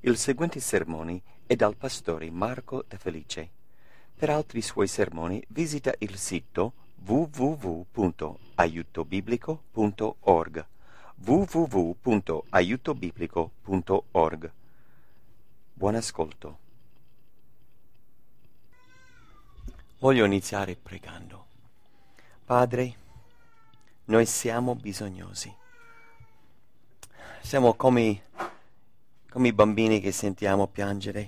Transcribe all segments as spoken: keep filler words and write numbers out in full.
Il seguente sermone è dal pastore Marco De Felice. Per altri suoi sermoni visita il sito w w w punto aiuto biblico punto org w w w punto aiuto biblico punto org. Buon ascolto. Voglio iniziare pregando. Padre, noi siamo bisognosi. Siamo come, come i bambini che sentiamo piangere.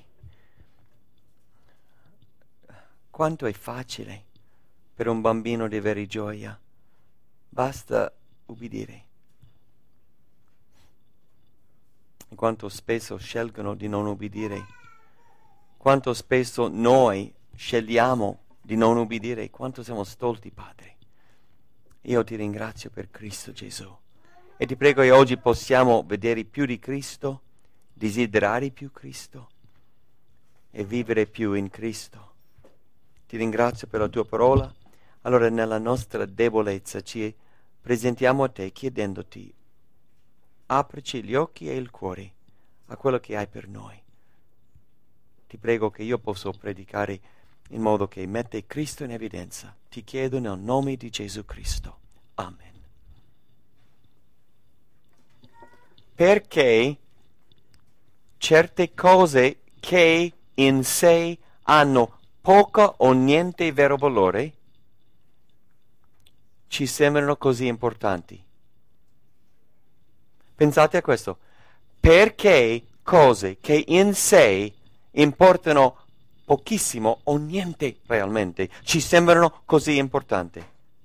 Quanto è facile per un bambino di avere gioia. Basta ubbidire. E quanto spesso scelgono di non ubbidire. Quanto spesso noi scegliamo di non ubbidire. Quanto siamo stolti, Padre. Io ti ringrazio per Cristo Gesù. E ti prego che oggi possiamo vedere più di Cristo, desiderare più Cristo e vivere più in Cristo. Ti ringrazio per la tua parola. Allora nella nostra debolezza ci presentiamo a te chiedendoti, aprici gli occhi e il cuore a quello che hai per noi. Ti prego che io possa predicare in modo che mette Cristo in evidenza. Ti chiedo nel nome di Gesù Cristo. Amen. Perché certe cose che in sé hanno poco o niente vero valore ci sembrano così importanti. Pensate a questo. Perché cose che in sé importano pochissimo o niente realmente ci sembrano così importanti.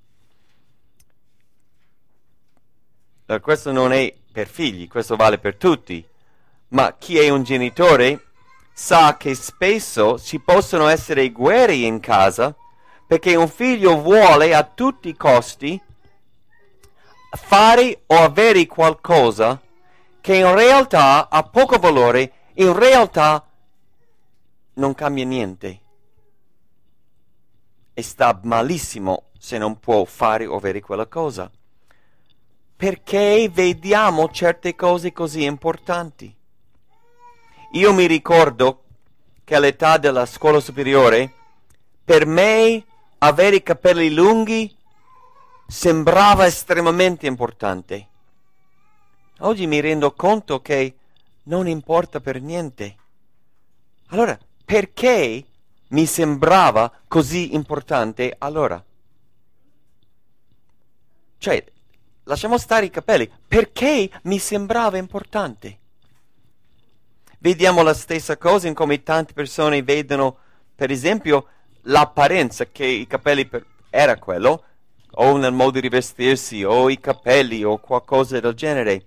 Allora, questo non è per figli, questo vale per tutti, ma chi è un genitore sa che spesso ci possono essere guerre in casa perché un figlio vuole a tutti i costi fare o avere qualcosa che in realtà ha poco valore, in realtà non cambia niente e sta malissimo se non può fare o avere quella cosa. Perché vediamo certe cose così importanti. Io mi ricordo che all'età della scuola superiore, per me avere i capelli lunghi sembrava estremamente importante. Oggi mi rendo conto che non importa per niente. Allora, perché mi sembrava così importante allora? Cioè, lasciamo stare i capelli. Perché mi sembrava importante? Vediamo la stessa cosa in come tante persone vedono, per esempio, l'apparenza che i capelli per... era quello, o nel modo di vestirsi, o i capelli, o qualcosa del genere.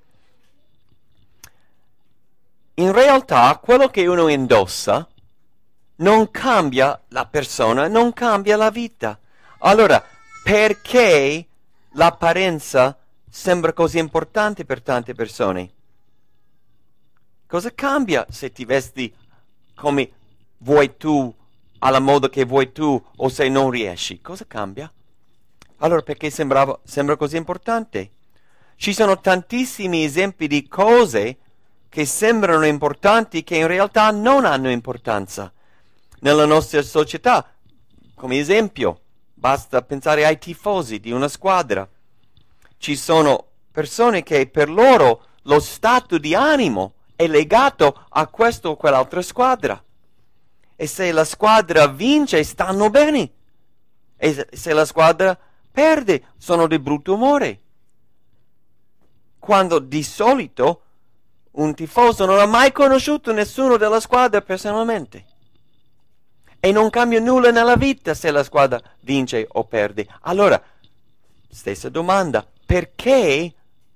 In realtà, quello che uno indossa non cambia la persona, non cambia la vita. Allora, perché l'apparenza sembra così importante per tante persone? Cosa cambia se ti vesti come vuoi tu, alla moda che vuoi tu, o se non riesci? Cosa cambia? Allora perché sembrava, sembra così importante? Ci sono tantissimi esempi di cose che sembrano importanti che in realtà non hanno importanza nella nostra società. Come esempio, basta pensare ai tifosi di una squadra. Ci sono persone che per loro lo stato di animo è legato a questa o quell'altra squadra. E se la squadra vince, stanno bene. E se la squadra perde, sono di brutto umore. Quando di solito un tifoso non ha mai conosciuto nessuno della squadra personalmente. E non cambia nulla nella vita se la squadra vince o perde. Allora, stessa domanda, perché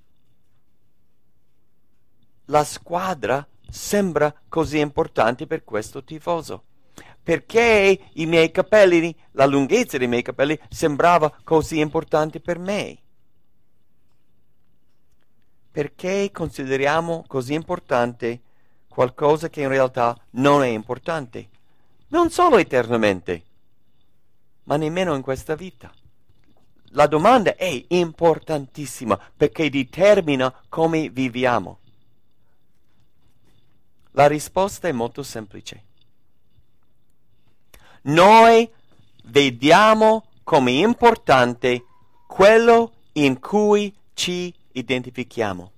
la squadra sembra così importante per questo tifoso? Perché i miei capelli, la lunghezza dei miei capelli sembrava così importante per me? Perché consideriamo così importante qualcosa che in realtà non è importante? Non solo eternamente, ma nemmeno in questa vita. La domanda è importantissima perché determina come viviamo. La risposta è molto semplice. Noi vediamo come importante quello in cui ci identifichiamo.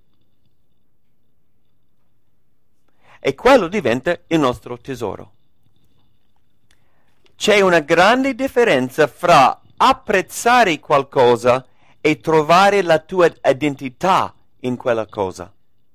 E quello diventa il nostro tesoro. C'è una grande differenza fra apprezzare qualcosa e trovare la tua identità in quella cosa.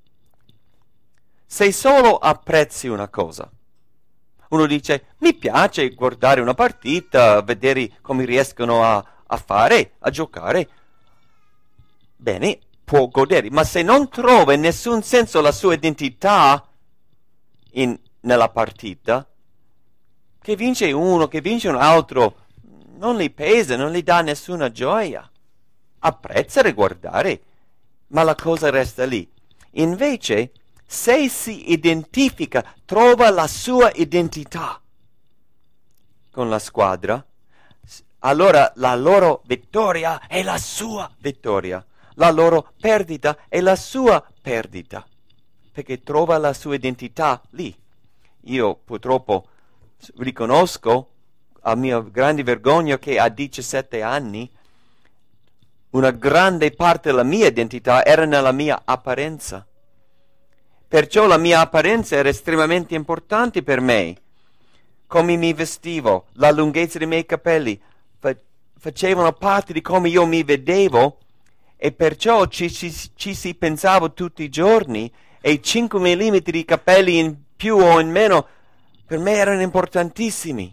Se solo apprezzi una cosa, uno dice, mi piace guardare una partita, vedere come riescono a, a fare, a giocare. Bene, può godere, ma se non trova in nessun senso la sua identità in, nella partita, che vince uno, che vince un altro, non gli pesa, non gli dà nessuna gioia. Apprezza e guardare, ma la cosa resta lì. Invece, se si identifica, trova la sua identità con la squadra, allora la loro vittoria è la sua vittoria, la loro perdita è la sua perdita, perché trova la sua identità lì. Io purtroppo riconosco, a mia grande vergogna, che a diciassette anni una grande parte della mia identità era nella mia apparenza. Perciò la mia apparenza era estremamente importante per me. Come mi vestivo, la lunghezza dei miei capelli fa- facevano parte di come io mi vedevo, e perciò ci, ci, ci si pensava tutti i giorni, e cinque millimetri di capelli in più o in meno per me erano importantissimi.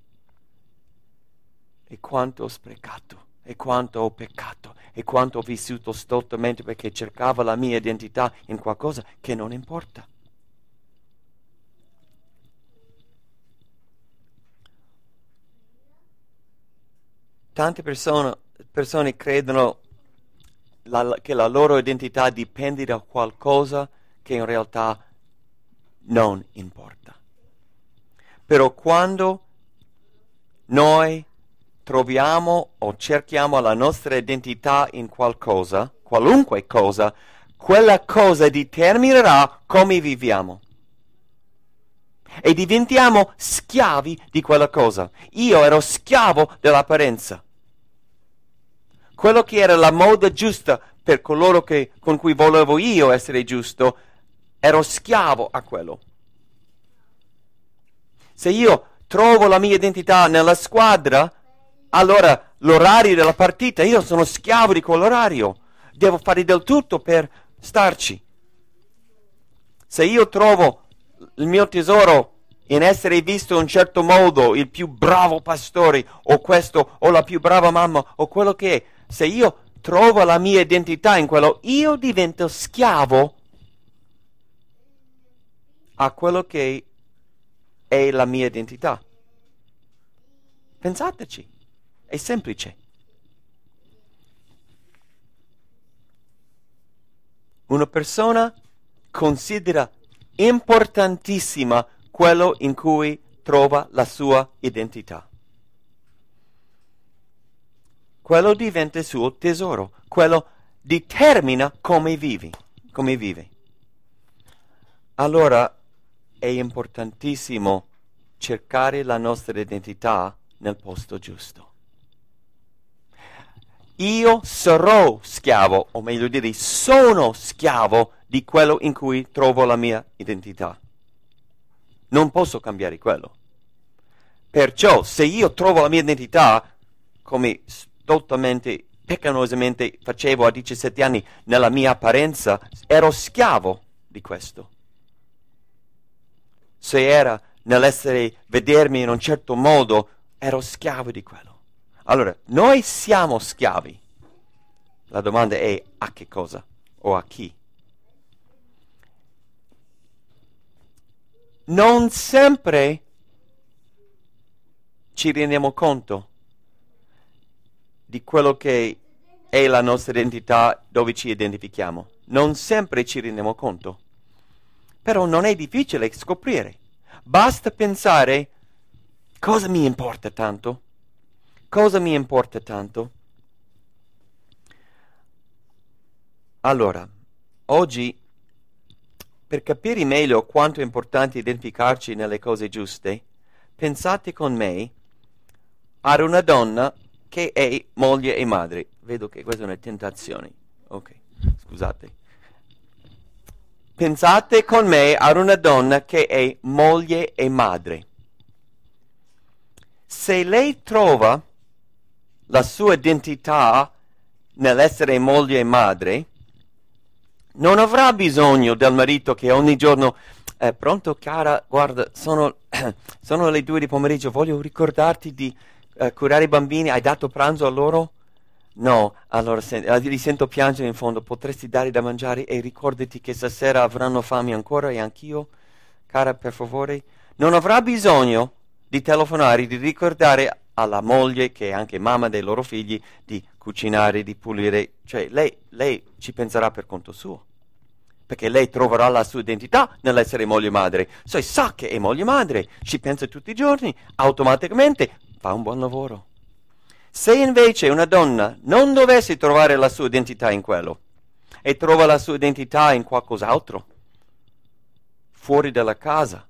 E quanto ho sprecato, e quanto ho peccato, e quanto ho vissuto stoltamente perché cercavo la mia identità in qualcosa che non importa. Tante persone, persone credono la, che la loro identità dipende da qualcosa che in realtà non importa. Però quando noi troviamo o cerchiamo la nostra identità in qualcosa, qualunque cosa, quella cosa determinerà come viviamo. E diventiamo schiavi di quella cosa. Io ero schiavo dell'apparenza. Quello che era la moda giusta per coloro che, con cui volevo io essere giusto, ero schiavo a quello. Se io trovo la mia identità nella squadra, allora l'orario della partita, io sono schiavo di quell'orario. Devo fare del tutto per starci. Se io trovo il mio tesoro in essere visto in un certo modo, il più bravo pastore, o questo, o la più brava mamma, o quello che è, se io trovo la mia identità in quello, io divento schiavo a quello che è la mia identità. Pensateci, è semplice. Una persona considera importantissima quello in cui trova la sua identità. Quello diventa il suo tesoro, quello determina come vivi, come vive. Allora è importantissimo cercare la nostra identità nel posto giusto. Io sarò schiavo, o meglio dire, sono schiavo di quello in cui trovo la mia identità. Non posso cambiare quello. Perciò, se io trovo la mia identità, come stoltamente, peccanosamente facevo a diciassette anni nella mia apparenza, ero schiavo di questo. Se era nell'essere, vedermi in un certo modo, ero schiavo di quello. Allora, noi siamo schiavi. La domanda è a che cosa o a chi? Non sempre ci rendiamo conto di quello che è la nostra identità, dove ci identifichiamo. Non sempre ci rendiamo conto. Però non è difficile scoprire. Basta pensare, cosa mi importa tanto? Cosa mi importa tanto? Allora, oggi per capire meglio quanto è importante identificarci nelle cose giuste, pensate con me ad una donna che è moglie e madre. Vedo che questa è una tentazione. Ok, scusate. Pensate con me ad una donna che è moglie e madre. Se lei trova la sua identità nell'essere moglie e madre, non avrà bisogno del marito che ogni giorno è pronto, cara, guarda, sono, sono le due di pomeriggio, voglio ricordarti di uh, curare i bambini, hai dato pranzo a loro? No, allora sen- li sento piangere in fondo, potresti dare da mangiare e ricordati che stasera avranno fame ancora e anch'io, cara, per favore. Non avrà bisogno di telefonare, di ricordare alla moglie, che è anche mamma dei loro figli, di cucinare, di pulire, cioè lei, lei ci penserà per conto suo, perché lei troverà la sua identità nell'essere moglie e madre. Se sa che è moglie e madre, ci pensa tutti i giorni, automaticamente fa un buon lavoro. Se invece una donna non dovesse trovare la sua identità in quello e trova la sua identità in qualcos'altro, fuori dalla casa,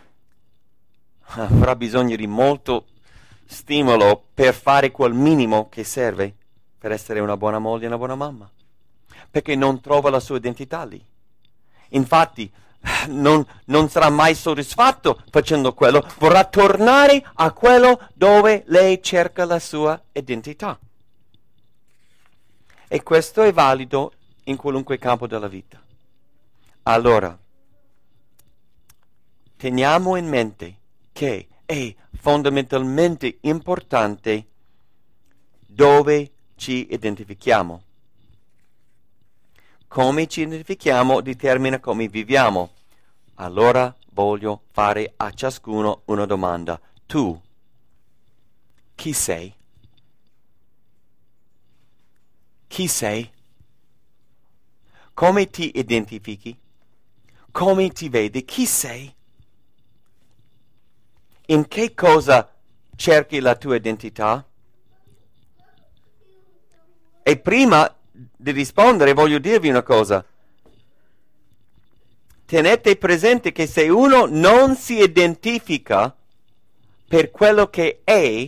avrà bisogno di molto stimolo per fare quel minimo che serve per essere una buona moglie e una buona mamma, perché non trova la sua identità lì. Infatti non, non sarà mai soddisfatto facendo quello, vorrà tornare a quello dove lei cerca la sua identità. E questo è valido in qualunque campo della vita. Allora, teniamo in mente che è fondamentalmente importante dove ci identifichiamo. Come ci identifichiamo determina come viviamo. Allora voglio fare a ciascuno una domanda. Tu, chi sei? Chi sei? Come ti identifichi? Come ti vedi? Chi sei? In che cosa cerchi la tua identità? E prima di rispondere voglio dirvi una cosa. Tenete presente che se uno non si identifica per quello che è,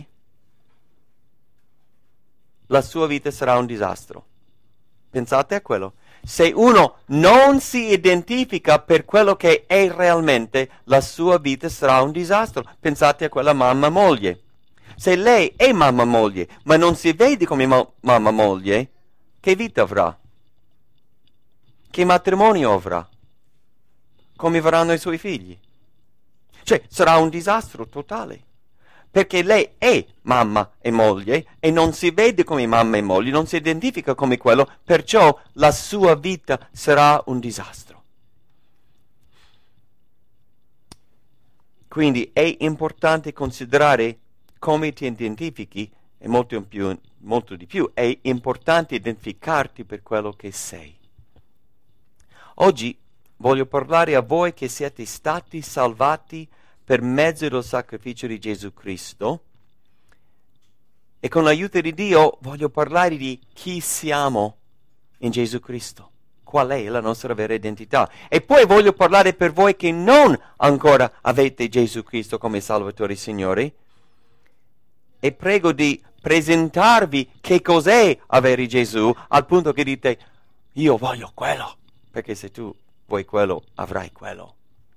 la sua vita sarà un disastro. Pensate a quello. Se uno non si identifica per quello che è realmente, la sua vita sarà un disastro. Pensate a quella mamma moglie. Se lei è mamma moglie, ma non si vede come ma- mamma moglie, che vita avrà? Che matrimonio avrà? Come verranno i suoi figli? Cioè, sarà un disastro totale. Perché lei è mamma e moglie e non si vede come mamma e moglie, non si identifica come quello, perciò la sua vita sarà un disastro. Quindi è importante considerare come ti identifichi e molto, in più, molto di più, è importante identificarti per quello che sei. Oggi voglio parlare a voi che siete stati salvati per mezzo del sacrificio di Gesù Cristo e con l'aiuto di Dio voglio parlare di chi siamo in Gesù Cristo, qual è la nostra vera identità. E poi voglio parlare per voi che non ancora avete Gesù Cristo come Salvatore e Signore e prego di presentarvi che cos'è avere Gesù al punto che dite io voglio quello, perché se tu vuoi quello avrai quello.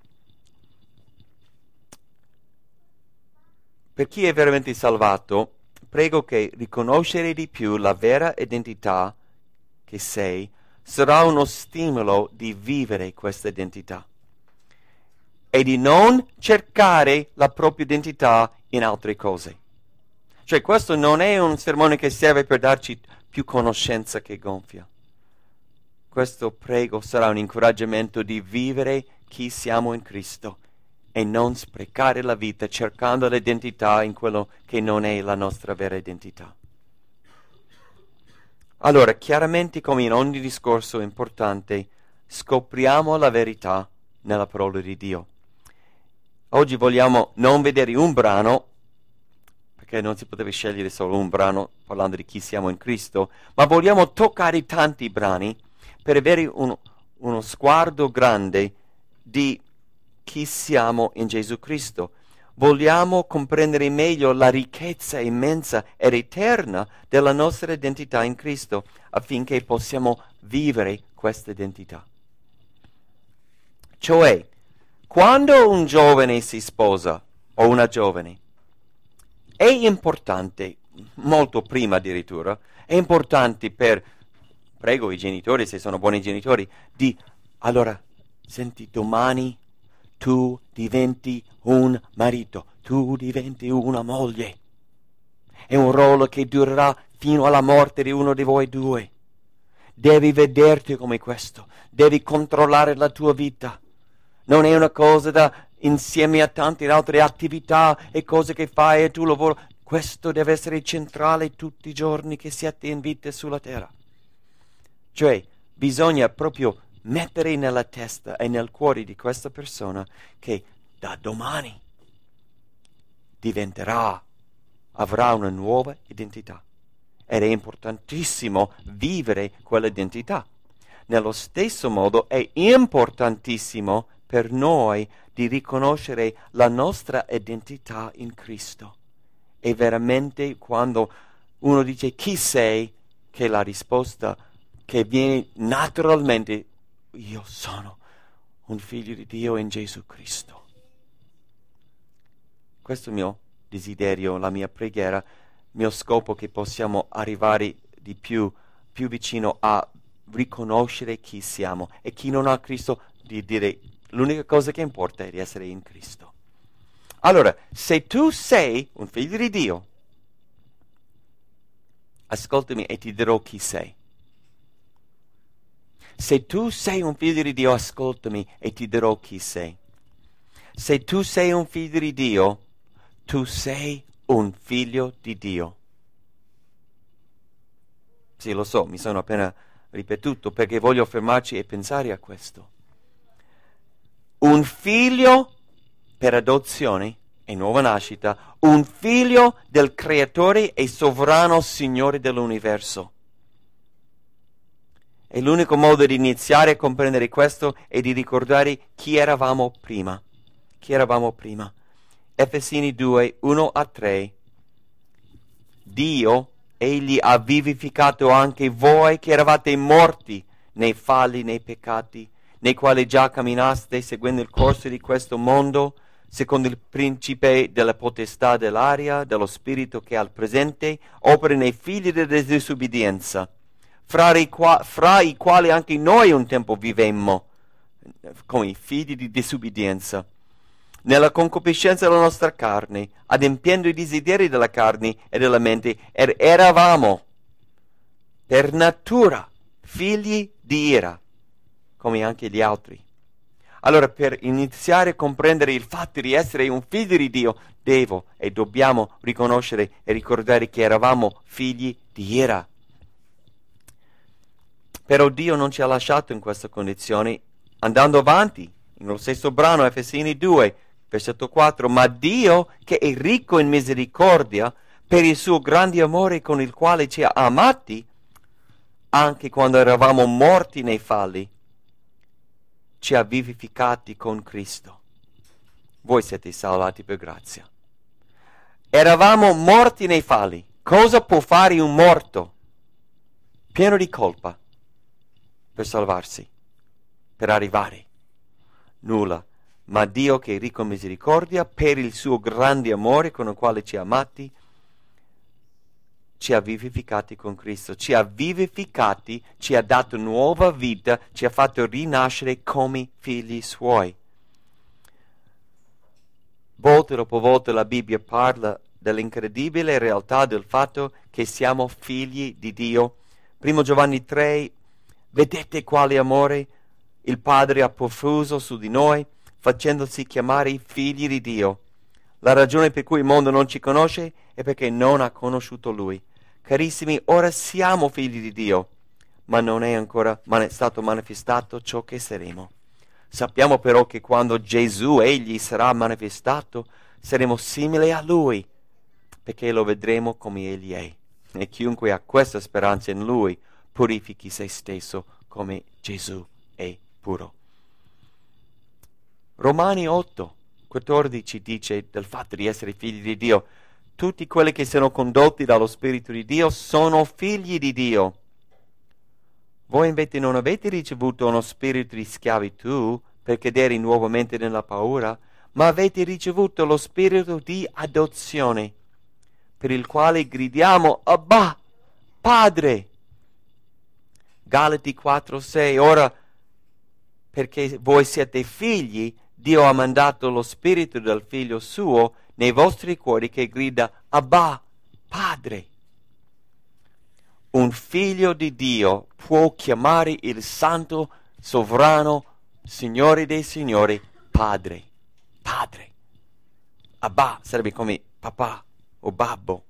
Per chi è veramente salvato, prego che riconoscere di più la vera identità che sei sarà uno stimolo di vivere questa identità e di non cercare la propria identità in altre cose. Cioè questo non è un sermone che serve per darci più conoscenza che gonfia. Questo prego sarà un incoraggiamento di vivere chi siamo in Cristo e non sprecare la vita cercando l'identità in quello che non è la nostra vera identità. Allora, chiaramente come in ogni discorso importante, scopriamo la verità nella parola di Dio. Oggi vogliamo non vedere un brano, perché non si poteva scegliere solo un brano parlando di chi siamo in Cristo, ma vogliamo toccare tanti brani per avere un, uno sguardo grande di chi siamo in Gesù Cristo. Vogliamo comprendere meglio la ricchezza immensa ed eterna della nostra identità in Cristo, affinché possiamo vivere questa identità. Cioè, quando un giovane si sposa, o una giovane, è importante, molto prima addirittura, è importante per, prego i genitori, se sono buoni genitori, di, allora, senti, domani tu diventi un marito, tu diventi una moglie. È un ruolo che durerà fino alla morte di uno di voi due. Devi vederti come questo, devi controllare la tua vita. Non è una cosa da insieme a tante altre attività e cose che fai e tu lavoro. Questo deve essere centrale tutti i giorni che siete in vita sulla terra. Cioè, bisogna proprio mettere nella testa e nel cuore di questa persona che da domani diventerà, avrà una nuova identità. Ed è importantissimo vivere quell'identità. Nello stesso modo è importantissimo per noi di riconoscere la nostra identità in Cristo. E veramente quando uno dice chi sei, che la risposta che viene naturalmente, io sono un figlio di Dio in Gesù Cristo. Questo è il mio desiderio, la mia preghiera, il mio scopo, che possiamo arrivare di più, più vicino a riconoscere chi siamo. E chi non ha Cristo, di dire l'unica cosa che importa è di essere in Cristo. Allora, se tu sei un figlio di Dio, ascoltami e ti dirò chi sei. Se tu sei un figlio di Dio, ascoltami e ti dirò chi sei. Se tu sei un figlio di Dio, tu sei un figlio di Dio. Sì, lo so, mi sono appena ripetuto perché voglio fermarci e pensare a questo. Un figlio per adozione e nuova nascita, un figlio del Creatore e sovrano Signore dell'universo. E l'unico modo di iniziare a comprendere questo è di ricordare chi eravamo prima. Chi eravamo prima. Efesini due, uno a tre. Dio, Egli ha vivificato anche voi che eravate morti nei falli, nei peccati, nei quali già camminaste seguendo il corso di questo mondo, secondo il principe della potestà dell'aria, dello spirito che al presente opera nei figli della disubbidienza, fra i, qua- fra i quali anche noi un tempo vivemmo, come i figli di disubbidienza, nella concupiscenza della nostra carne, adempiendo i desideri della carne e della mente, ed eravamo per natura figli di ira, come anche gli altri. Allora, per iniziare a comprendere il fatto di essere un figlio di Dio, devo e dobbiamo riconoscere e ricordare che eravamo figli di ira. Però Dio non ci ha lasciato in questa condizione. Andando avanti, nello stesso brano, Efesini due, versetto quattro, ma Dio, che è ricco in misericordia, per il suo grande amore con il quale ci ha amati, anche quando eravamo morti nei falli, ci ha vivificati con Cristo. Voi siete salvati per grazia. Eravamo morti nei falli. Cosa può fare un morto pieno di colpa per salvarsi, per arrivare? Nulla. Ma Dio, che è ricco in misericordia, per il suo grande amore con il quale ci ha amati, ci ha vivificati con Cristo, ci ha vivificati, ci ha dato nuova vita, ci ha fatto rinascere come figli suoi. Volta dopo volta la Bibbia parla dell'incredibile realtà del fatto che siamo figli di Dio. Primo Giovanni tre, vedete quale amore il Padre ha profuso su di noi, facendosi chiamare figli di Dio. La ragione per cui il mondo non ci conosce è perché non ha conosciuto Lui. Carissimi, ora siamo figli di Dio, ma non è ancora man- stato manifestato ciò che saremo. Sappiamo però che quando Gesù, Egli, sarà manifestato, saremo simili a Lui, perché lo vedremo come Egli è. E chiunque ha questa speranza in Lui, purifichi se stesso come Gesù è puro. Romani otto quattordici dice del fatto di essere figli di Dio. Tutti quelli che sono condotti dallo Spirito di Dio sono figli di Dio. Voi invece non avete ricevuto uno spirito di schiavitù per cadere nuovamente nella paura, ma avete ricevuto lo spirito di adozione, per il quale gridiamo Abba, Padre. Galati quattro sei. Ora, perché voi siete figli, Dio ha mandato lo spirito del figlio suo nei vostri cuori che grida Abba, Padre. Un figlio di Dio può chiamare il santo, sovrano, Signore dei Signori, Padre. Padre. Abba sarebbe come papà o babbo.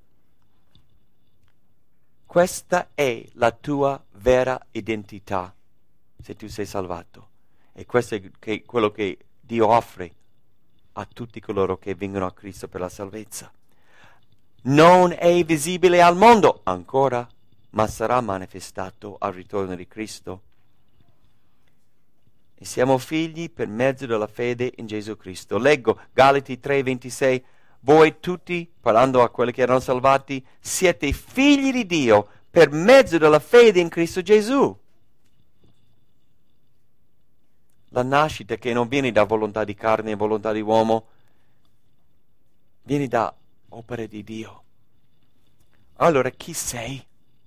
Questa è la tua vera identità se tu sei salvato. E questo è che, quello che Dio offre a tutti coloro che vengono a Cristo per la salvezza. Non è visibile al mondo ancora, ma sarà manifestato al ritorno di Cristo. E siamo figli per mezzo della fede in Gesù Cristo. Leggo Galati tre ventisei. Voi tutti, parlando a quelli che erano salvati, siete figli di Dio per mezzo della fede in Cristo Gesù. La nascita che non viene da volontà di carne e volontà di uomo, viene da opere di Dio. Allora chi sei?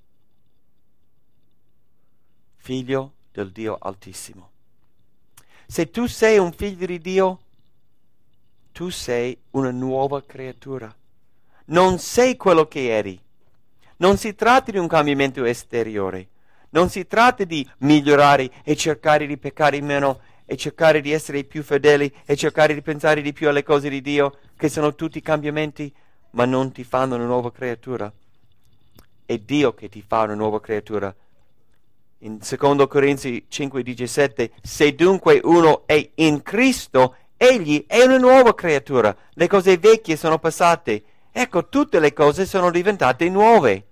Figlio del Dio Altissimo. Se tu sei un figlio di Dio, tu sei una nuova creatura. Non sei quello che eri. Non si tratta di un cambiamento esteriore. Non si tratta di migliorare e cercare di peccare meno e cercare di essere più fedeli e cercare di pensare di più alle cose di Dio, che sono tutti cambiamenti, ma non ti fanno una nuova creatura. È Dio che ti fa una nuova creatura. In secondo Corinzi cinque diciassette, se dunque uno è in Cristo, egli è una nuova creatura. Le cose vecchie sono passate. Ecco, tutte le cose sono diventate nuove.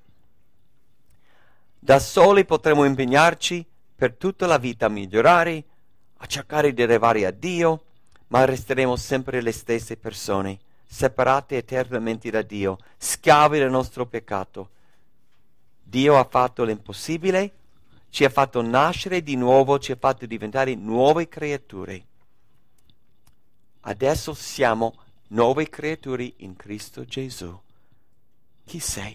Da soli potremo impegnarci per tutta la vita a migliorare, a cercare di arrivare a Dio, ma resteremo sempre le stesse persone, separate eternamente da Dio, schiavi del nostro peccato. Dio ha fatto l'impossibile, ci ha fatto nascere di nuovo, ci ha fatto diventare nuove creature. Adesso siamo nuove creature in Cristo Gesù. Chi sei?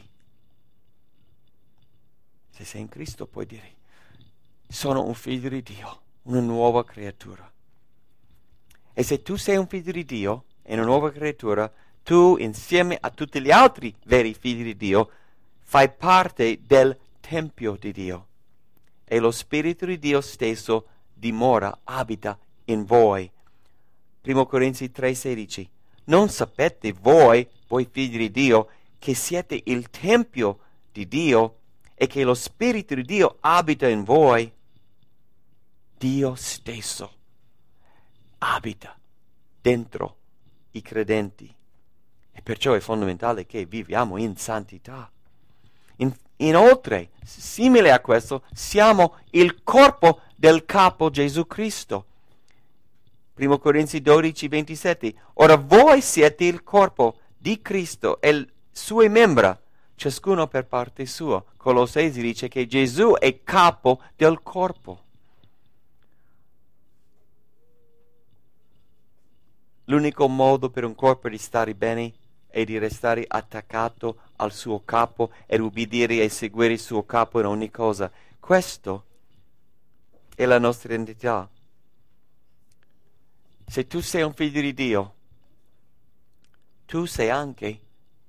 Se sei in Cristo puoi dire, sono un figlio di Dio, una nuova creatura. E se tu sei un figlio di Dio e una nuova creatura, tu insieme a tutti gli altri veri figli di Dio fai parte del Tempio di Dio. E lo Spirito di Dio stesso dimora, abita in voi. Primo Corinzi tre sedici. Non sapete voi, voi figli di Dio, che siete il Tempio di Dio e che lo Spirito di Dio abita in voi? Dio stesso abita dentro i credenti. E perciò è fondamentale che viviamo in santità. In, inoltre, simile a questo, siamo il corpo del capo Gesù Cristo. Primo Corinzi dodici ventisette. Ora voi siete il corpo di Cristo e le sue membra, ciascuno per parte sua. Colossesi dice che Gesù è capo del corpo. L'unico modo per un corpo di stare bene è di restare attaccato al suo capo ed ubbidire e seguire il suo capo in ogni cosa. Questo è la nostra identità. Se tu sei un figlio di Dio, tu sei anche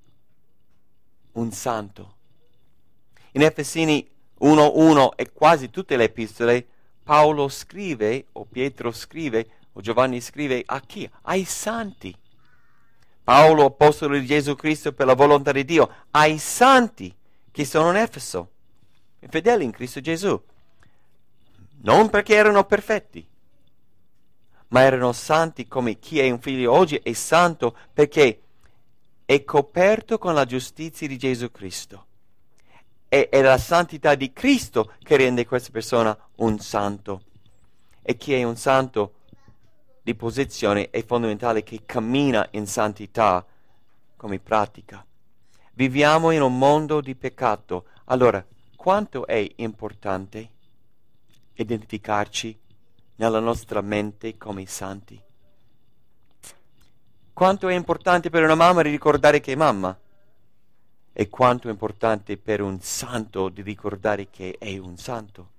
un santo. In Efesini uno uno e quasi tutte le epistole, Paolo scrive, o Pietro scrive, o Giovanni scrive a chi? Ai santi. Paolo, apostolo di Gesù Cristo per la volontà di Dio, ai santi che sono in Efeso, fedeli in Cristo Gesù. Non perché erano perfetti, ma erano santi come chi è un figlio oggi è santo perché è coperto con la giustizia di Gesù Cristo. E è la santità di Cristo che rende questa persona un santo. E chi è un santo di posizione è fondamentale, che cammina in santità come pratica. Viviamo in un mondo di peccato. Allora, quanto è importante identificarci nella nostra mente come santi? Quanto è importante per una mamma di ricordare che è mamma? E quanto è importante per un santo di ricordare che è un santo?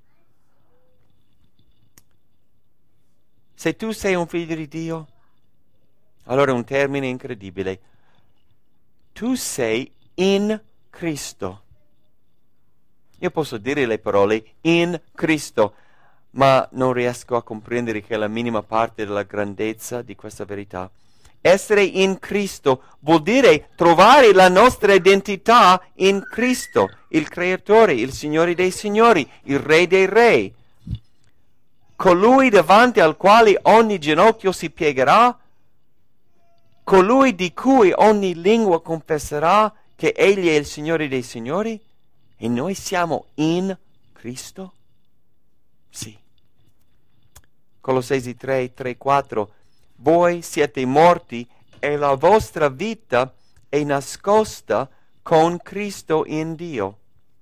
Se tu sei un figlio di Dio, allora un termine incredibile. Tu sei in Cristo. Io posso dire le parole in Cristo, ma non riesco a comprendere che è la minima parte della grandezza di questa verità. Essere in Cristo vuol dire trovare la nostra identità in Cristo, il Creatore, il Signore dei Signori, il Re dei Re, colui davanti al quale ogni ginocchio si piegherà, colui di cui ogni lingua confesserà che Egli è il Signore dei Signori. E noi siamo in Cristo? Sì. Colossesi tre, tre, quattro. Voi siete morti e la vostra vita è nascosta con Cristo in Dio.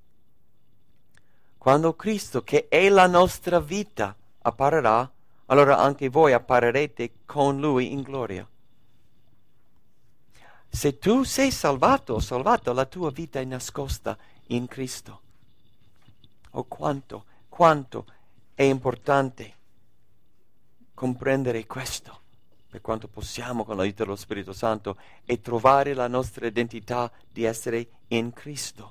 Quando Cristo, che è la nostra vita, apparirà, allora anche voi apparirete con Lui in gloria. Se tu sei salvato o salvato, la tua vita è nascosta in Cristo. Oh, quanto, quanto è importante comprendere questo, per quanto possiamo con l'aiuto dello Spirito Santo, e trovare la nostra identità di essere in Cristo.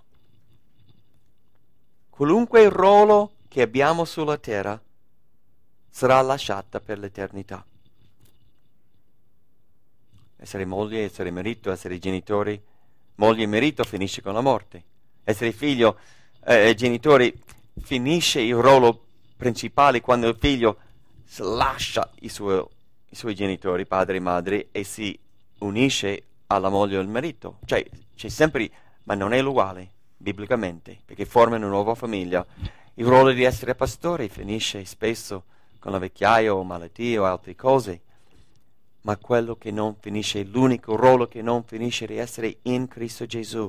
Qualunque ruolo che abbiamo sulla terra sarà lasciata per l'eternità. Essere moglie, essere marito, essere genitori. Moglie e marito finisce con la morte. Essere figlio e eh, genitori finisce il ruolo principale quando il figlio lascia i suoi, i suoi genitori, padre e madre, e si unisce alla moglie o al marito. Cioè, c'è sempre, ma non è uguale biblicamente, perché forma una nuova famiglia. Il ruolo di essere pastore finisce spesso con la vecchiaia o malattia o altre cose, ma quello che non finisce, l'unico ruolo che non finisce, di essere in Cristo Gesù.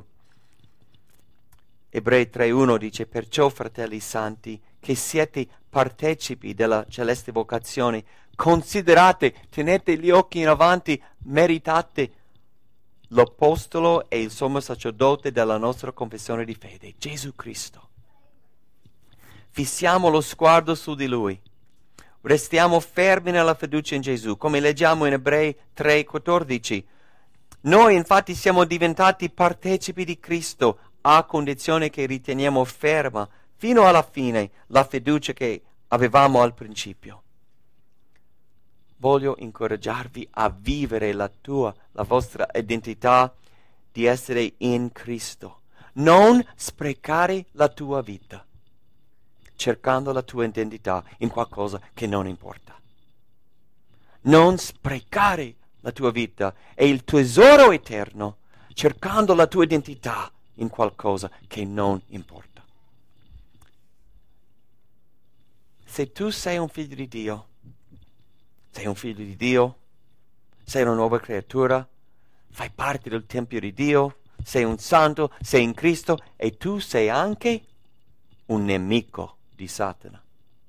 Ebrei tre uno dice: perciò, fratelli santi, che siete partecipi della celeste vocazione, considerate, tenete gli occhi in avanti, meritate l'apostolo e il sommo sacerdote della nostra confessione di fede, Gesù Cristo. Fissiamo lo sguardo su di Lui. Restiamo fermi nella fiducia in Gesù, come leggiamo in Ebrei tre quattordici. Noi infatti siamo diventati partecipi di Cristo, a condizione che riteniamo ferma fino alla fine la fiducia che avevamo al principio. Voglio incoraggiarvi a vivere la tua, la vostra identità di essere in Cristo. Non sprecare la tua vita cercando la tua identità in qualcosa che non importa. Non sprecare la tua vita e il tesoro eterno cercando la tua identità in qualcosa che non importa. Se tu sei un figlio di Dio, sei un figlio di Dio, sei una nuova creatura, fai parte del Tempio di Dio, sei un santo, sei in Cristo e tu sei anche un nemico di Satana.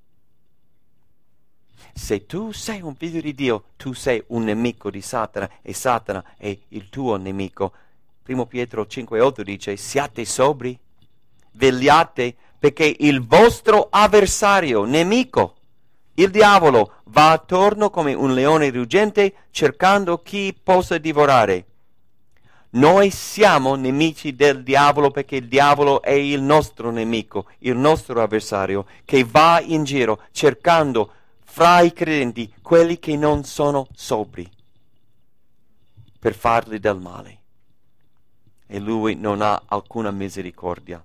Se tu sei un figlio di Dio, tu sei un nemico di Satana e Satana è il tuo nemico. Primo Pietro cinque otto dice: siate sobri, vegliate, perché il vostro avversario, nemico, il diavolo, va attorno come un leone ruggente cercando chi possa divorare. Noi siamo nemici del diavolo perché il diavolo è il nostro nemico, il nostro avversario, che va in giro cercando fra i credenti quelli che non sono sobri per fargli del male. E lui non ha alcuna misericordia.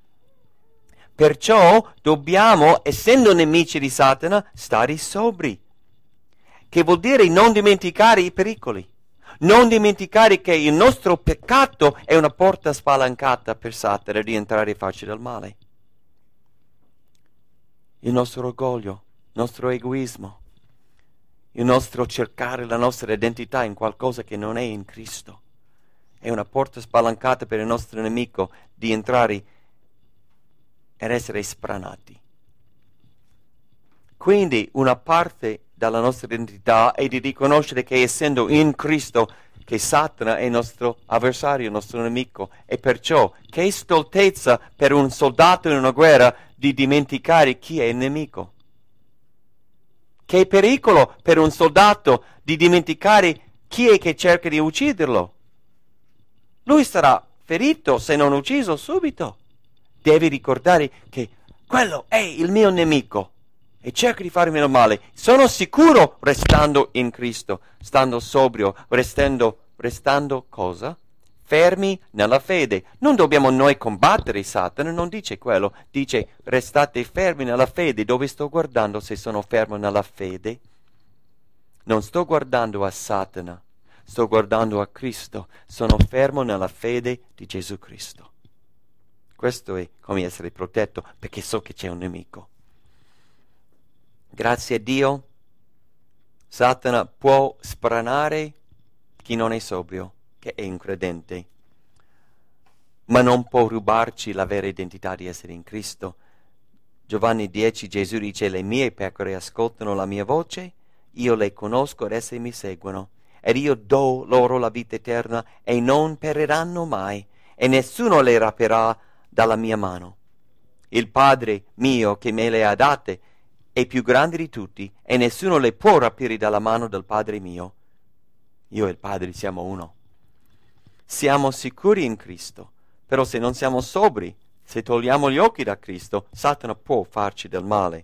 Perciò dobbiamo, essendo nemici di Satana, stare sobri, che vuol dire non dimenticare i pericoli. Non dimenticare che il nostro peccato è una porta spalancata per Satana di entrare e farci del male. Il nostro orgoglio, il nostro egoismo, il nostro cercare la nostra identità in qualcosa che non è in Cristo. È una porta spalancata per il nostro nemico di entrare ed essere spranati. Quindi una parte della nostra identità è di riconoscere che essendo in Cristo che Satana è il nostro avversario, il nostro nemico, e perciò che stoltezza per un soldato in una guerra di dimenticare chi è il nemico. Che pericolo per un soldato di dimenticare chi è che cerca di ucciderlo. Lui sarà ferito se non ucciso subito. Devi ricordare che quello è il mio nemico e cerca di farmi del male. Sono sicuro restando in Cristo, stando sobrio, restando, restando cosa? Fermi nella fede. Non dobbiamo noi combattere Satana, non dice quello, dice restate fermi nella fede. Dove sto guardando se sono fermo nella fede? Non sto guardando a Satana, sto guardando a Cristo, sono fermo nella fede di Gesù Cristo. Questo è come essere protetto, perché so che c'è un nemico. Grazie a Dio, Satana può spranare chi non è sobrio, che è incredente, ma non può rubarci la vera identità di essere in Cristo. Giovanni dieci, Gesù dice: le mie pecore ascoltano la mia voce, io le conosco ed esse mi seguono, ed io do loro la vita eterna e non periranno mai, e nessuno le rapirà dalla mia mano. Il Padre mio che me le ha date è più grande di tutti, e nessuno le può rapire dalla mano del Padre mio. Io e il Padre siamo uno. Siamo sicuri in Cristo, però se non siamo sobri, se togliamo gli occhi da Cristo, Satana può farci del male,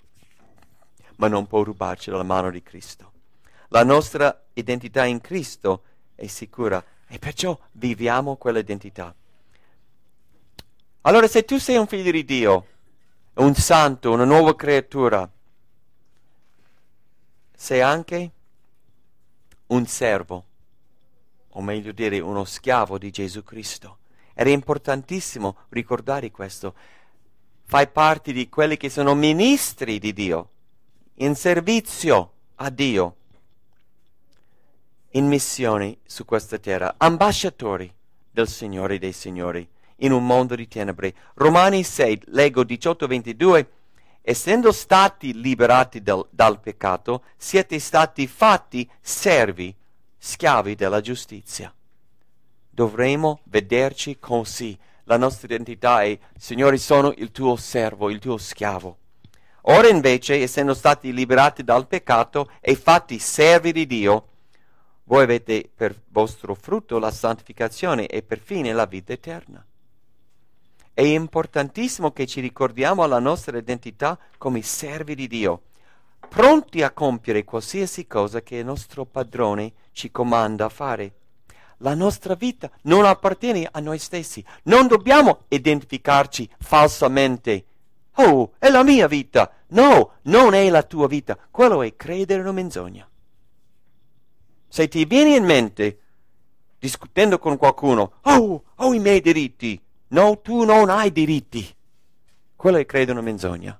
ma non può rubarci dalla mano di Cristo. La nostra identità in Cristo è sicura e perciò viviamo quell'identità. Allora, se tu sei un figlio di Dio, un santo, una nuova creatura, sei anche un servo, o meglio dire uno schiavo di Gesù Cristo. Ed è importantissimo ricordare questo. Fai parte di quelli che sono ministri di Dio, in servizio a Dio, in missione su questa terra, ambasciatori del Signore dei Signori, in un mondo di tenebre. Romani sei, leggo diciotto ventidue, essendo stati liberati dal, dal peccato, siete stati fatti servi, schiavi della giustizia. Dovremo vederci così. La nostra identità è: Signore, sono il tuo servo, il tuo schiavo. Ora invece, essendo stati liberati dal peccato e fatti servi di Dio, voi avete per vostro frutto la santificazione e per fine la vita eterna. È importantissimo che ci ricordiamo la nostra identità come servi di Dio, pronti a compiere qualsiasi cosa che il nostro padrone ci comanda a fare. La nostra vita non appartiene a noi stessi. Non dobbiamo identificarci falsamente. Oh, è la mia vita. No, non è la tua vita. Quello è credere in una menzogna. Se ti viene in mente, discutendo con qualcuno, oh, ho i miei diritti. No, tu non hai diritti. Quello è credere in una menzogna.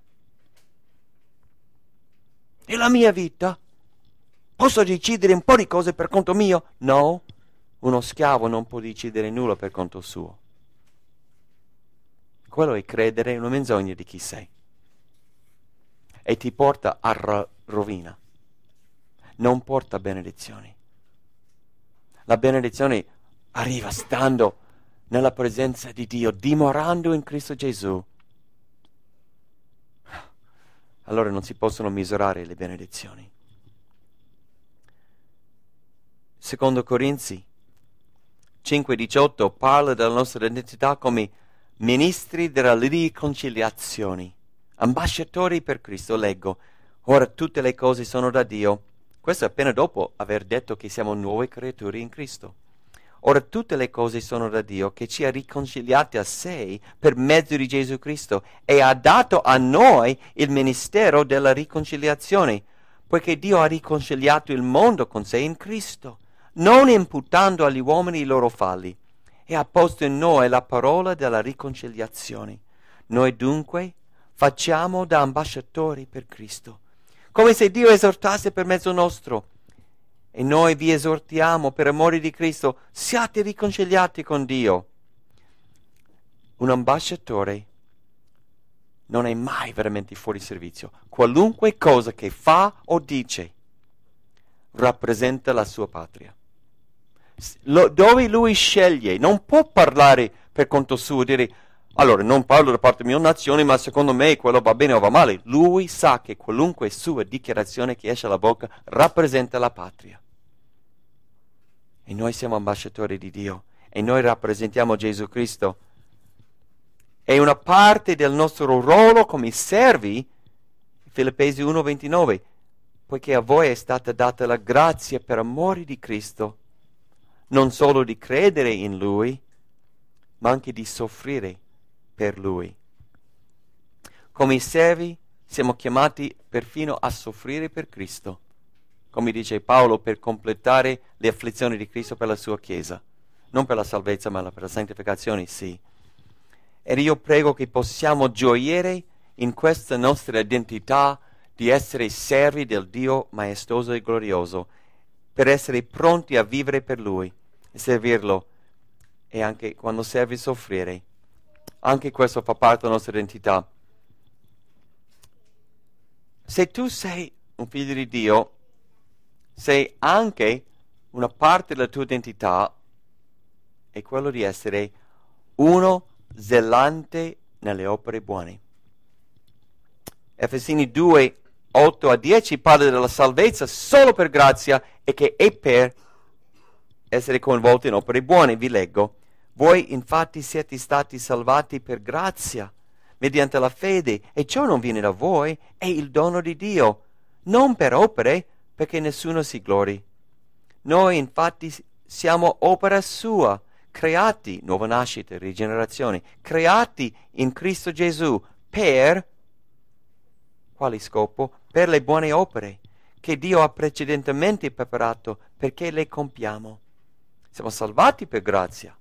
È la mia vita. Posso decidere un po' di cose per conto mio? No. Uno schiavo non può decidere nulla per conto suo. Quello è credere in una menzogna di chi sei. E ti porta a ro- rovina. Non porta benedizioni. La benedizione arriva stando nella presenza di Dio, dimorando in Cristo Gesù. Allora non si possono misurare le benedizioni. Secondo Corinzi cinque diciotto parla della nostra identità come ministri della riconciliazione, ambasciatori per Cristo. Leggo: ora tutte le cose sono da Dio. Questo appena dopo aver detto che siamo nuove creature in Cristo. Ora tutte le cose sono da Dio, che ci ha riconciliati a sé per mezzo di Gesù Cristo e ha dato a noi il ministero della riconciliazione, poiché Dio ha riconciliato il mondo con sé in Cristo, non imputando agli uomini i loro falli, e ha posto in noi la parola della riconciliazione. Noi dunque facciamo da ambasciatori per Cristo. come se Dio esortasse per mezzo nostro. E noi vi esortiamo per amore di Cristo, siate riconciliati con Dio. Un ambasciatore non è mai veramente fuori servizio. Qualunque cosa che fa o dice rappresenta la sua patria. Lo, dove lui sceglie, non può parlare per conto suo, dire allora non parlo da parte mia nazione, ma secondo me quello va bene o va male. Lui sa che qualunque sua dichiarazione che esce dalla bocca rappresenta la patria. E noi siamo ambasciatori di Dio e noi rappresentiamo Gesù Cristo. E una parte del nostro ruolo come servi, Filippesi uno ventinove, poiché a voi è stata data la grazia per amore di Cristo, non solo di credere in Lui, ma anche di soffrire per Lui. Come servi siamo chiamati perfino a soffrire per Cristo, come dice Paolo, per completare le afflizioni di Cristo per la sua Chiesa. Non per la salvezza, ma per la santificazione, sì. E io prego che possiamo gioire in questa nostra identità di essere servi del Dio maestoso e glorioso, per essere pronti a vivere per Lui e servirlo, e anche quando servi soffrire. Anche questo fa parte della nostra identità. Se tu sei un figlio di Dio, sei anche una parte della tua identità è quello di essere uno zelante nelle opere buone. Efesini due, otto a dieci parla della salvezza solo per grazia e che è per essere coinvolti in opere buone. Vi leggo. Voi infatti siete stati salvati per grazia, mediante la fede, e ciò non viene da voi, è il dono di Dio, non per opere, perché nessuno si glori. Noi infatti siamo opera sua, creati, nuova nascita, rigenerazione, creati in Cristo Gesù, per quale scopo? Per le buone opere che Dio ha precedentemente preparato perché le compiamo. Siamo salvati per grazia,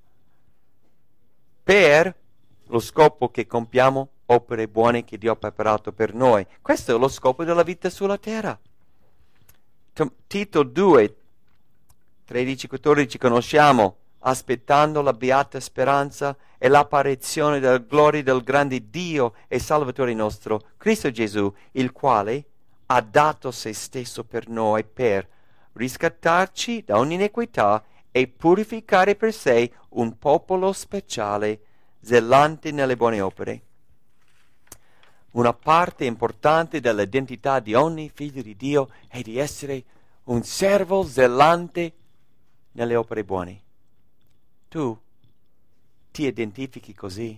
per lo scopo che compiamo opere buone che Dio ha preparato per noi. Questo è lo scopo della vita sulla terra. Tito due, tredici quattordici conosciamo, aspettando la beata speranza e l'apparizione della gloria del grande Dio e Salvatore nostro, Cristo Gesù, il quale ha dato se stesso per noi per riscattarci da ogni iniquità e purificare per sé un popolo speciale, zelante nelle buone opere. Una parte importante dell'identità di ogni figlio di Dio è di essere un servo zelante nelle opere buone. Tu ti identifichi così?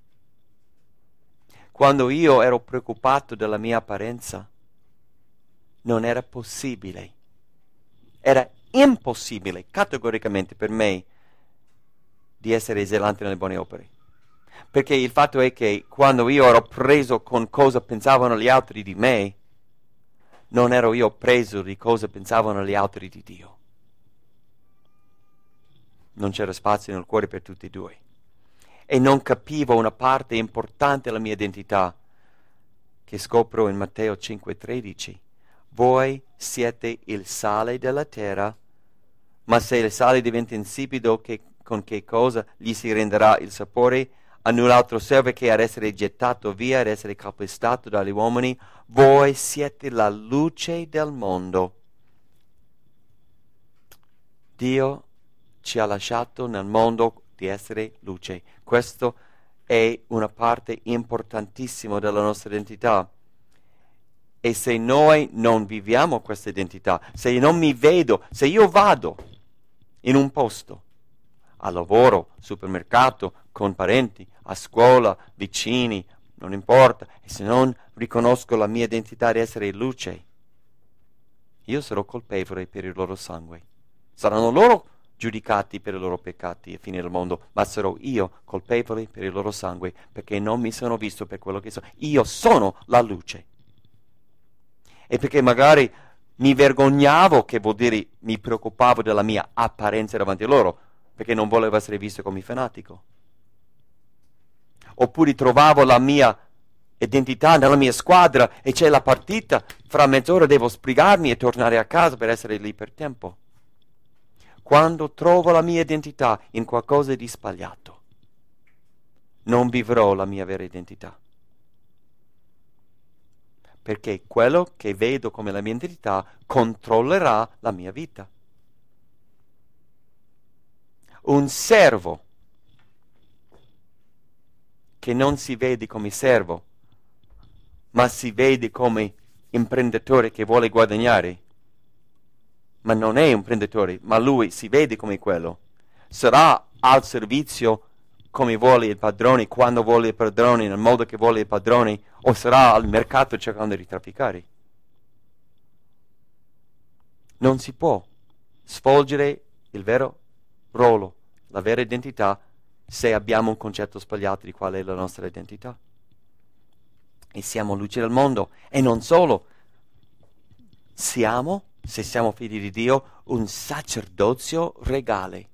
Quando io ero preoccupato della mia apparenza, non era possibile, era impossibile categoricamente per me di essere zelante nelle buone opere. Perché il fatto è che quando io ero preso con cosa pensavano gli altri di me, non ero io preso di cosa pensavano gli altri di Dio. Non c'era spazio nel cuore per tutti e due. E non capivo una parte importante della mia identità, che scopro in Matteo cinque tredici. Voi siete il sale della terra, ma se il sale diventa insipido, che, con che cosa gli si renderà il sapore? A null'altro serve che ad essere gettato via, ad essere calpestato dagli uomini. Voi siete la luce del mondo. Dio ci ha lasciato nel mondo di essere luce. Questo è una parte importantissima della nostra identità. E se noi non viviamo questa identità, se io non mi vedo, se io vado in un posto, al lavoro, supermercato, con parenti, a scuola, vicini, non importa, e se non riconosco la mia identità di essere luce, io sarò colpevole per il loro sangue. Saranno loro giudicati per i loro peccati a fine del mondo, ma sarò io colpevole per il loro sangue, perché non mi sono visto per quello che sono. Io sono la luce. E perché magari mi vergognavo, che vuol dire mi preoccupavo della mia apparenza davanti a loro, perché non volevo essere visto come fanatico. Oppure trovavo la mia identità nella mia squadra e c'è la partita, fra mezz'ora devo sbrigarmi e tornare a casa per essere lì per tempo. Quando trovo la mia identità in qualcosa di sbagliato, non vivrò la mia vera identità. Perché quello che vedo come la mia identità controllerà la mia vita. Un servo che non si vede come servo, ma si vede come imprenditore che vuole guadagnare, ma non è un imprenditore, ma lui si vede come quello, sarà al servizio come vuole il padrone, quando vuole il padrone, nel modo che vuole il padrone, o sarà al mercato cercando di trafficare? Non si può svolgere il vero ruolo, la vera identità, se abbiamo un concetto sbagliato di qual è la nostra identità. E siamo luce del mondo. E non solo, siamo, se siamo figli di Dio, un sacerdozio regale.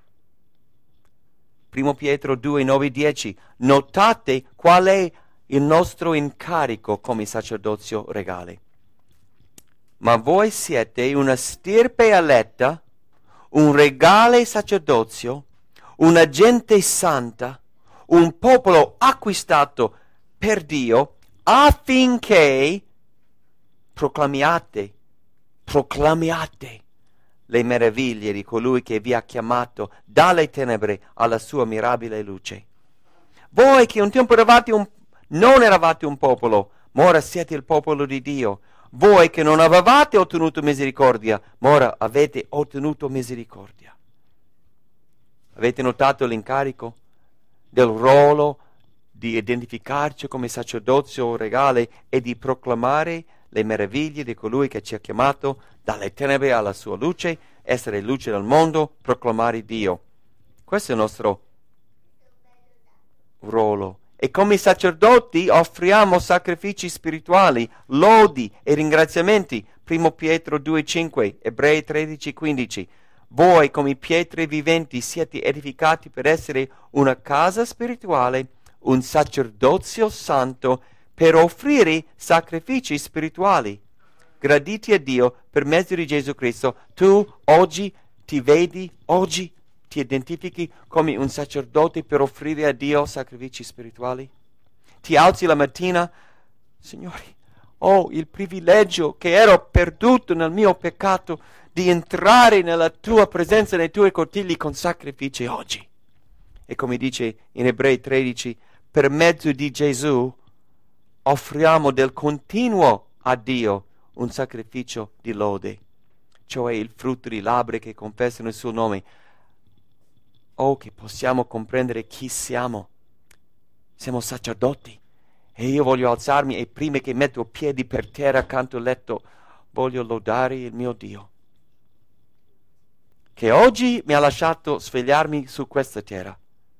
Primo Pietro due, nove, dieci. Notate qual è il nostro incarico come sacerdozio regale. Ma voi siete una stirpe eletta, un regale sacerdozio, una gente santa, un popolo acquistato per Dio, affinché proclamiate, proclamiate le meraviglie di colui che vi ha chiamato dalle tenebre alla sua mirabile luce. Voi che un tempo eravate un, non eravate un popolo, ma ora siete il popolo di Dio. Voi che non avevate ottenuto misericordia, ma ora avete ottenuto misericordia. Avete notato l'incarico del ruolo di identificarci come sacerdozio regale e di proclamare le meraviglie di colui che ci ha chiamato dalle tenebre alla sua luce, essere luce del mondo, proclamare Dio. Questo è il nostro ruolo. E come sacerdoti offriamo sacrifici spirituali, lodi e ringraziamenti. Primo Pietro due, cinque, Ebrei tredici, quindici. Voi come pietre viventi siete edificati per essere una casa spirituale, un sacerdozio santo, per offrire sacrifici spirituali, graditi a Dio per mezzo di Gesù Cristo. Tu oggi ti vedi, oggi ti identifichi come un sacerdote per offrire a Dio sacrifici spirituali? Ti alzi la mattina, Signore, ho il privilegio che ero perduto nel mio peccato di entrare nella tua presenza, nei tuoi cortili con sacrifici oggi. E come dice in Ebrei tredici, per mezzo di Gesù offriamo del continuo a Dio un sacrificio di lode, cioè il frutto di labbra che confessano il suo nome. Oh, che possiamo comprendere chi siamo. Siamo sacerdoti. E io voglio alzarmi e prima che metto piedi per terra accanto al letto, voglio lodare il mio Dio, che oggi mi ha lasciato svegliarmi su questa terra.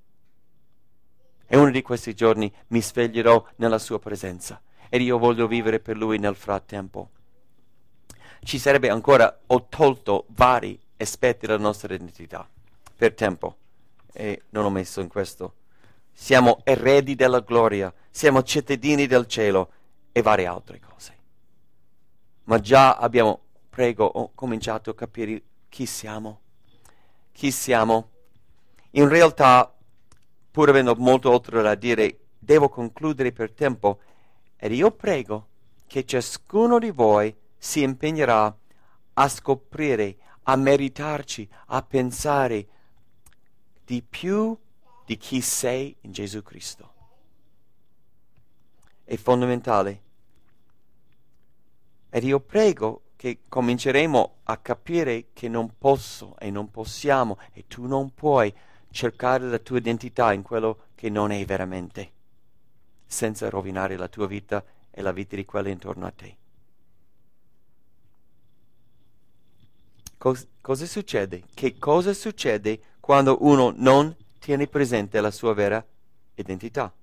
E uno di questi giorni mi sveglierò nella sua presenza ed io voglio vivere per lui nel frattempo. Ci sarebbe ancora, ho tolto vari aspetti della nostra identità per tempo e non ho messo in questo. Siamo eredi della gloria, siamo cittadini del cielo e varie altre cose. Ma già abbiamo, prego, ho cominciato a capire chi siamo. Chi siamo? In realtà, pur avendo molto altro da dire, devo concludere per tempo ed io prego che ciascuno di voi si impegnerà a scoprire, a meritarci, a pensare di più di chi sei in Gesù Cristo. È fondamentale. Ed io prego che cominceremo a capire che non posso e non possiamo e tu non puoi cercare la tua identità in quello che non è veramente, senza rovinare la tua vita e la vita di quelli intorno a te. Cos- cosa succede? Che cosa succede quando uno non tiene presente la sua vera identità?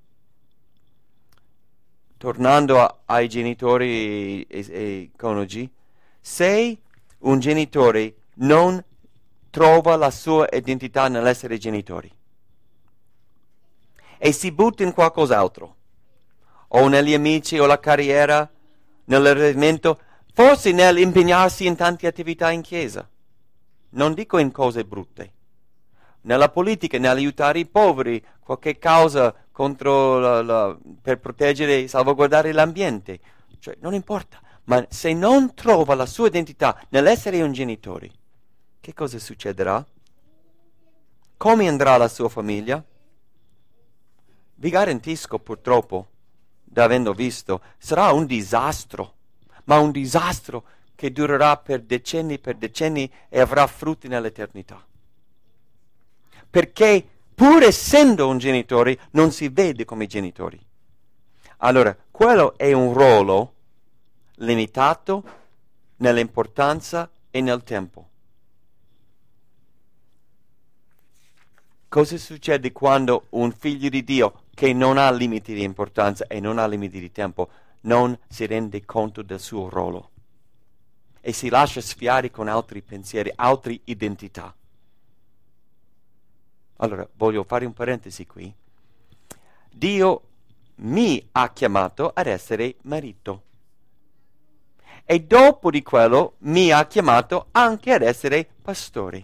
Tornando a, ai genitori e, e coniugi, se un genitore non trova la sua identità nell'essere genitori e si butta in qualcos'altro, o negli amici o la carriera, nell'arredamento, forse nell'impegnarsi in tante attività in chiesa. Non dico in cose brutte. Nella politica, nell'aiutare i poveri, qualche causa contro la, la, per proteggere e salvaguardare l'ambiente. Cioè, non importa. Ma se non trova la sua identità nell'essere un genitore, che cosa succederà? Come andrà la sua famiglia? Vi garantisco, purtroppo, da avendo visto, sarà un disastro, ma un disastro che durerà per decenni per decenni e avrà frutti nell'eternità. Perché, pur essendo un genitore, non si vede come genitori. Allora, quello è un ruolo limitato nell'importanza e nel tempo. Cosa succede quando un figlio di Dio che non ha limiti di importanza e non ha limiti di tempo non si rende conto del suo ruolo e si lascia sfiare con altri pensieri, altre identità? Allora, voglio fare un parentesi qui. Dio mi ha chiamato ad essere marito. E dopo di quello mi ha chiamato anche ad essere pastore.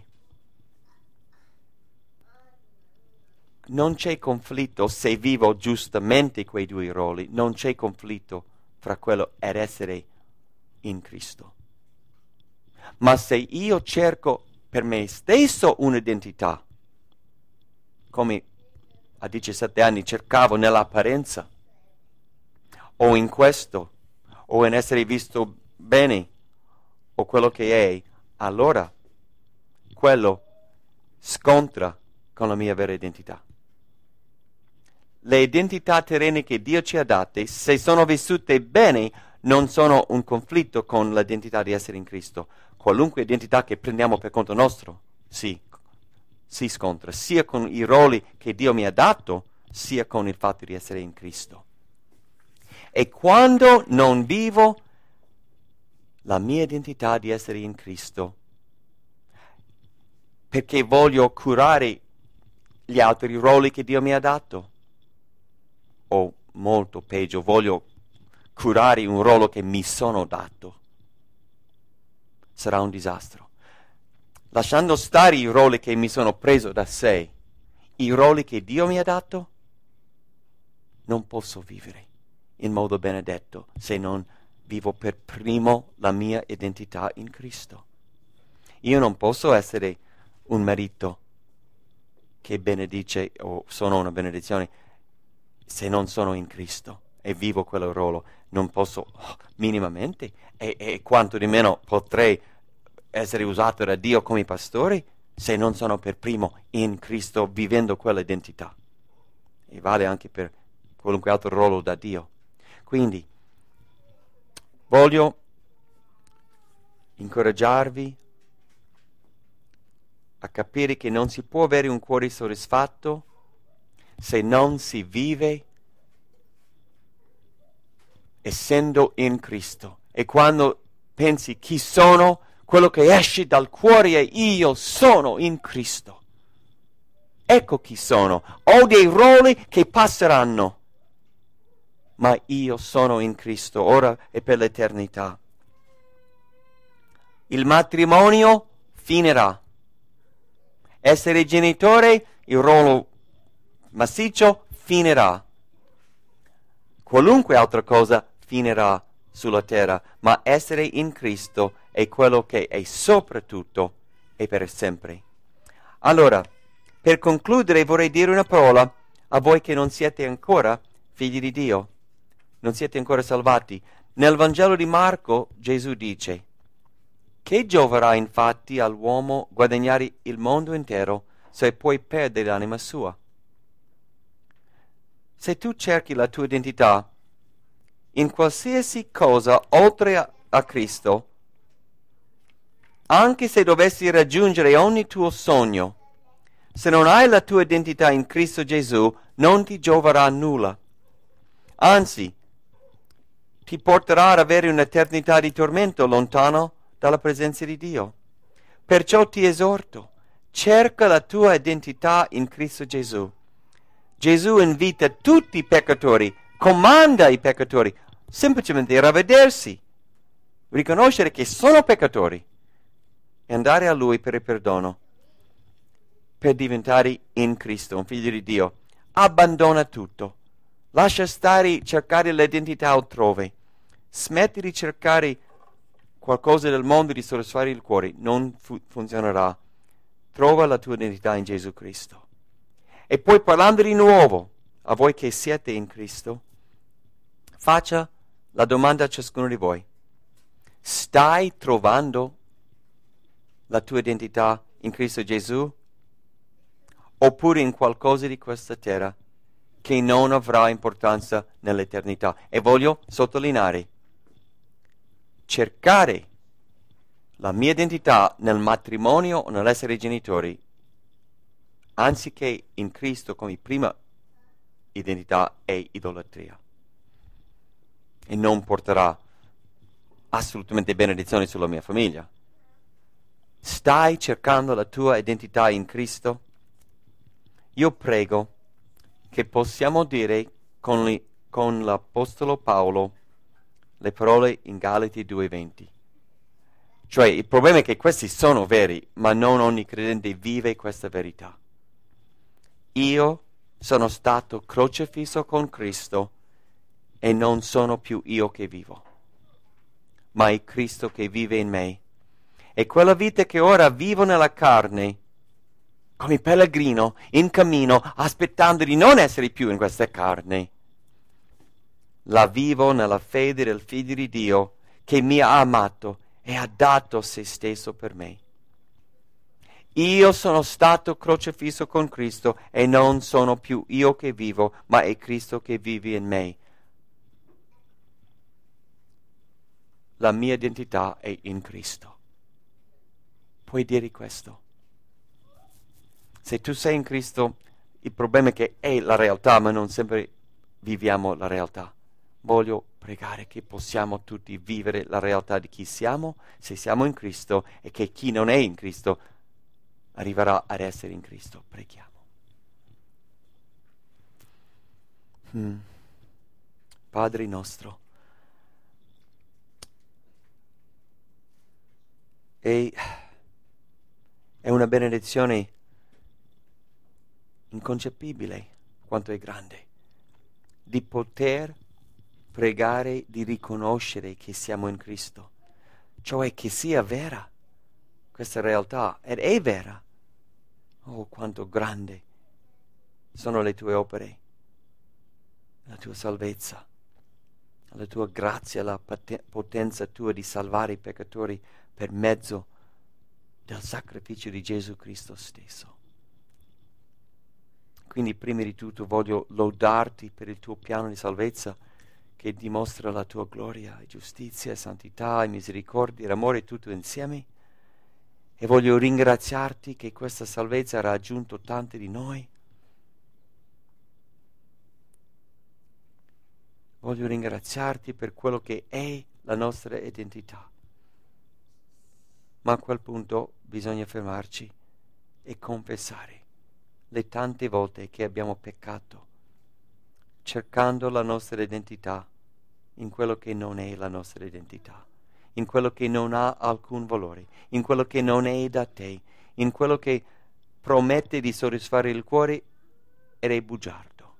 Non c'è conflitto se vivo giustamente quei due ruoli, non c'è conflitto fra quello ed essere in Cristo. Ma se io cerco per me stesso un'identità, come a diciassette anni cercavo nell'apparenza, o in questo, o in essere visto bene, o quello che è, allora quello scontra con la mia vera identità. Le identità terrene che Dio ci ha date, se sono vissute bene, non sono un conflitto con l'identità di essere in Cristo. Qualunque identità che prendiamo per conto nostro, sì, si scontra, sia con i ruoli che Dio mi ha dato, sia con il fatto di essere in Cristo. E quando non vivo la mia identità di essere in Cristo, perché voglio curare gli altri ruoli che Dio mi ha dato, o molto peggio, voglio curare un ruolo che mi sono dato, sarà un disastro. Lasciando stare i ruoli che mi sono preso da sé, i ruoli che Dio mi ha dato, non posso vivere in modo benedetto se non vivo per primo la mia identità in Cristo. Io non posso essere un marito che benedice o sono una benedizione se non sono in Cristo e vivo quel ruolo. Non posso oh, minimamente e, e quanto di meno potrei essere usato da Dio come pastore se non sono per primo in Cristo vivendo quell'identità. E vale anche per qualunque altro ruolo da Dio. Quindi voglio incoraggiarvi a capire che non si può avere un cuore soddisfatto se non si vive essendo in Cristo. E quando pensi chi sono, quello che esce dal cuore è io sono in Cristo. Ecco chi sono. Ho dei ruoli che passeranno, ma io sono in Cristo ora e per l'eternità. Il matrimonio finirà. Essere genitore, il ruolo massiccio, finirà. Qualunque altra cosa finirà sulla terra, ma essere in Cristo è quello che è soprattutto e per sempre. Allora, per concludere vorrei dire una parola a voi che non siete ancora figli di Dio, non siete ancora salvati. Nel Vangelo di Marco Gesù dice: che gioverà infatti all'uomo guadagnare il mondo intero se poi perde l'anima sua? Se tu cerchi la tua identità in qualsiasi cosa oltre a, a Cristo, anche se dovessi raggiungere ogni tuo sogno, se non hai la tua identità in Cristo Gesù, non ti gioverà nulla. Anzi, ti porterà ad avere un'eternità di tormento lontano dalla presenza di Dio. Perciò ti esorto, cerca la tua identità in Cristo Gesù. Gesù invita tutti i peccatori comanda ai peccatori semplicemente ravvedersi, riconoscere che sono peccatori e andare a Lui per il perdono, per diventare in Cristo un figlio di Dio. Abbandona tutto, lascia stare cercare l'identità altrove, smetti di cercare qualcosa del mondo di soddisfare il cuore, non fu- funzionerà. Trova la tua identità in Gesù Cristo. E poi, parlando di nuovo a voi che siete in Cristo, faccia la domanda a ciascuno di voi: stai trovando la tua identità in Cristo Gesù, oppure in qualcosa di questa terra che non avrà importanza nell'eternità? E voglio sottolineare: cercare la mia identità nel matrimonio o nell'essere genitori, anziché in Cristo come prima identità, è idolatria e non porterà assolutamente benedizioni sulla mia famiglia. Stai cercando la tua identità in Cristo? Io prego che possiamo dire con, li, con l'Apostolo Paolo le parole in Galati due venti. Cioè, il problema è che questi sono veri, ma non ogni credente vive questa verità. Io sono stato crocifisso con Cristo e non sono più io che vivo, ma è Cristo che vive in me. E quella vita che ora vivo nella carne, come pellegrino, in cammino, aspettando di non essere più in questa carne, la vivo nella fede del Figlio di Dio che mi ha amato e ha dato se stesso per me. Io sono stato crocifisso con Cristo e non sono più io che vivo, ma è Cristo che vive in me. La mia identità è in Cristo. Puoi dire questo? Se tu sei in Cristo, il problema è che è la realtà, ma non sempre viviamo la realtà. Voglio pregare che possiamo tutti vivere la realtà di chi siamo, se siamo in Cristo, e che chi non è in Cristo arriverà ad essere in Cristo. Preghiamo. Hmm. Padre nostro, e è una benedizione inconcepibile quanto è grande di poter pregare di riconoscere che siamo in Cristo, cioè che sia vera questa realtà, ed è vera. Oh, quanto grande sono le tue opere, la tua salvezza, la tua grazia, la potenza tua di salvare i peccatori per mezzo del sacrificio di Gesù Cristo stesso. Quindi prima di tutto voglio lodarti per il tuo piano di salvezza che dimostra la tua gloria e giustizia e santità e misericordia e amore tutto insieme. E voglio ringraziarti che questa salvezza ha raggiunto tanti di noi. Voglio ringraziarti per quello che è la nostra identità. Ma a quel punto bisogna fermarci e confessare le tante volte che abbiamo peccato, cercando la nostra identità in quello che non è la nostra identità, in quello che non ha alcun valore, in quello che non è da te, in quello che promette di soddisfare il cuore ed è bugiardo.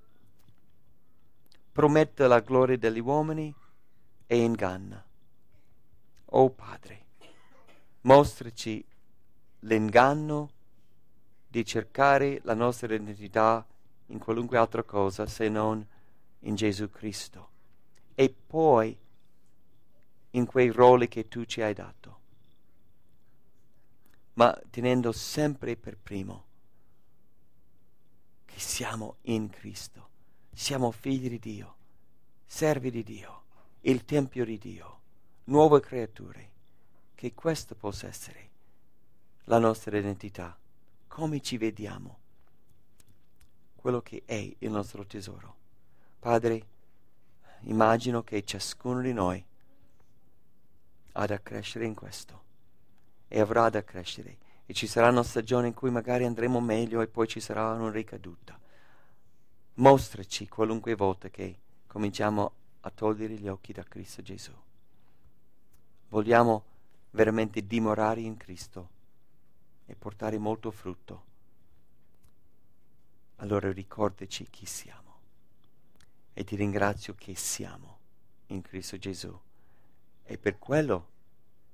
Promette la gloria degli uomini e inganna. Oh Padre, mostraci l'inganno di cercare la nostra identità in qualunque altra cosa se non in Gesù Cristo, e poi in quei ruoli che tu ci hai dato, ma tenendo sempre per primo che siamo in Cristo, siamo figli di Dio, servi di Dio, il Tempio di Dio, nuove creature, che questo possa essere la nostra identità, come ci vediamo, quello che è il nostro tesoro. Padre, immagino che ciascuno di noi ha da crescere in questo e avrà da crescere, e ci saranno stagioni in cui magari andremo meglio e poi ci sarà una ricaduta, mostraci qualunque volta che cominciamo a togliere gli occhi da Cristo Gesù. Vogliamo veramente dimorare in Cristo e portare molto frutto. Allora ricordaci chi siamo. E ti ringrazio che siamo in Cristo Gesù. E per quello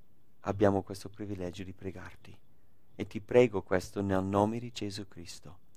abbiamo questo privilegio di pregarti. E ti prego questo nel nome di Gesù Cristo.